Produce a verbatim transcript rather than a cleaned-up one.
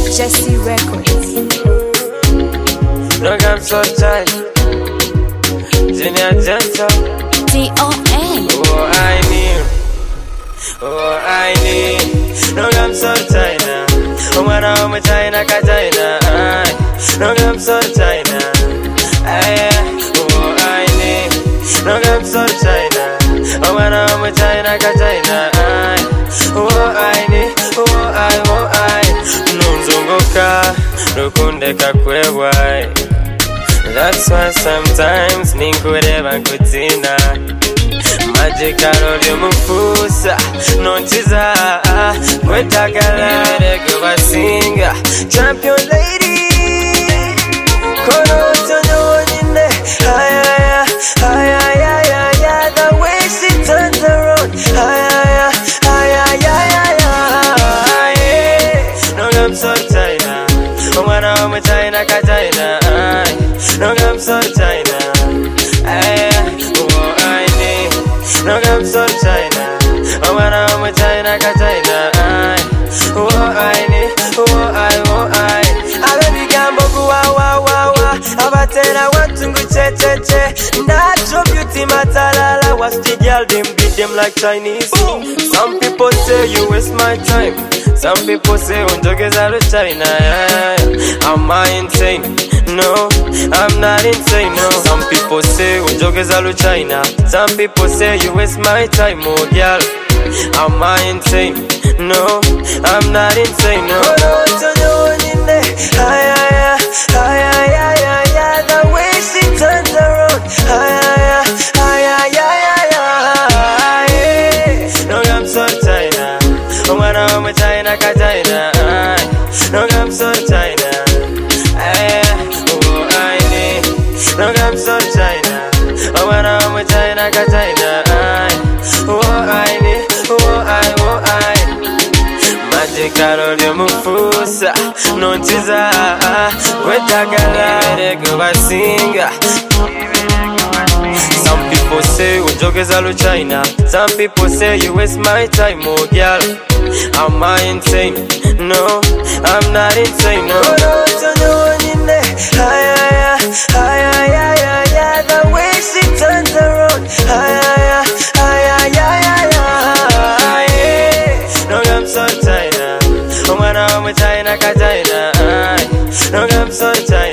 Jesse Records. No I'm so tired. Junior Gentle. T O N. Oh I need. Oh I need. No I'm so tired now. Oh when I'm in China, China. No I'm so tired now. Oh I need. No I'm so tired now. Oh when I'm in China, China. Oh I need. Oh I, oh I. Nunzunguka, rukunde kakwewai. That's why sometimes ninkureba nkutina. Magical audio mufusa nonchiza kwetagalere kubasinga champion lady kono tonyonyine ayaya ayaya ayaya the way she turns around ayaya ayaya ayaya no I'm so tired omwana wa China ka China no I'm so tired ayaya oh I need no I'm so China omwana wa China ka China oh I need oh I oh I abebigambo kuwa wa wa wa abatera watungu che che che natural beauty matalala was the girl them beat them like Chinese. Some people say you waste my time. Some people say unjogeza lo China. Am I insane? No, I'm not insane. No. Some people say unjogeza lo China. Some people say you waste my time, oh girl. Am I insane? No, I'm not insane. No. The way she turns around. No, I'm so China. Oh, when I'm in China, China. No, I'm so China. Oh, I need. No, I'm so China. Oh, when I'm in China, China. Oh, I need. Oh, I, oh, I. Magical audio mufusa nonchiza kwetagalere kubasinga. Some people say unjogeza lo China. Some people say you waste my time, oh girl. Am I insane? No, I'm not insane. No. The way she turns around. No, I'm so China. When I'm in China, China. No, I'm so China.